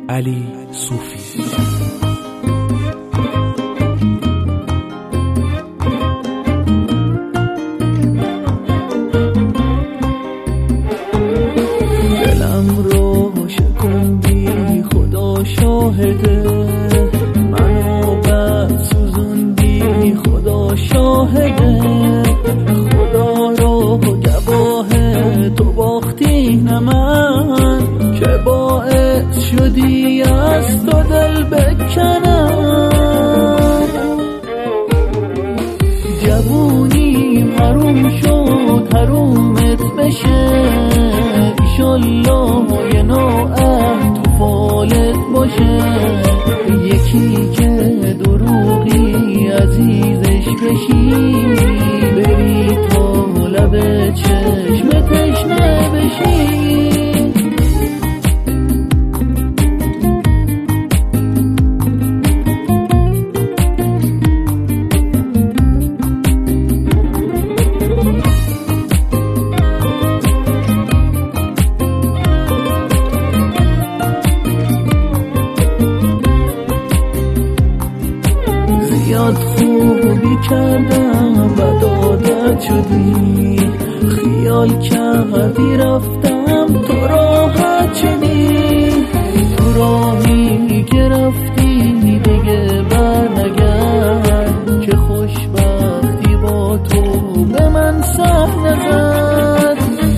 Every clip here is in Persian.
علی صوفی. دلم رو شکوندی خدا شاهده، منو بد سوزوندی خدا شاهده، خدا رو گواه تو باختی نه من، که باعث شدی از تو دل بکنم. جوونی حروم شد حرومت بشه، ایشالله یه نوعه تو فالت باشه، یکی که دروغی عزیزش بشی، بری تا لب چشم تشنه بشی. زیاد خوبی کردم و عادت شدی، خیال کردی رفتم تو راحت شدی، تو راهی که رفتی دیگه برنگرد، که خوشبختی با تو به من سر نزد.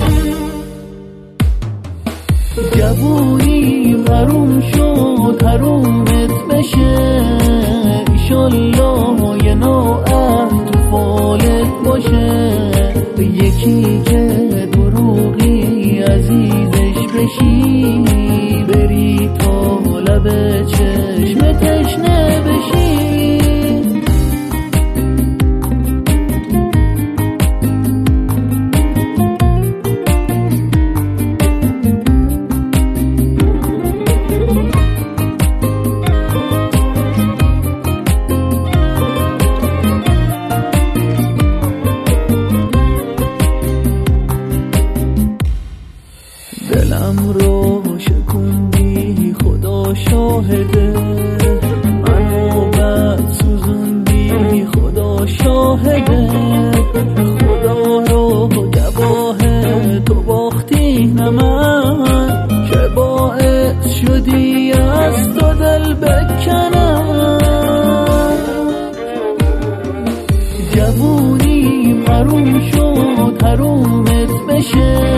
جوونی حروم شد حرومت بشه، ایشالله یه نوعه تو فالت باشه، یکی که دروغی عزیزش بشی، بری تا لب چشم تشنه بشی. دلم رو شکوندی خدا شاهده، منو بد سوزوندی خدا شاهده، خدا رو گواه تو باختی نه من، که باعث شدی از تو دل بکنم. جوونی حروم شد حرومت بشه،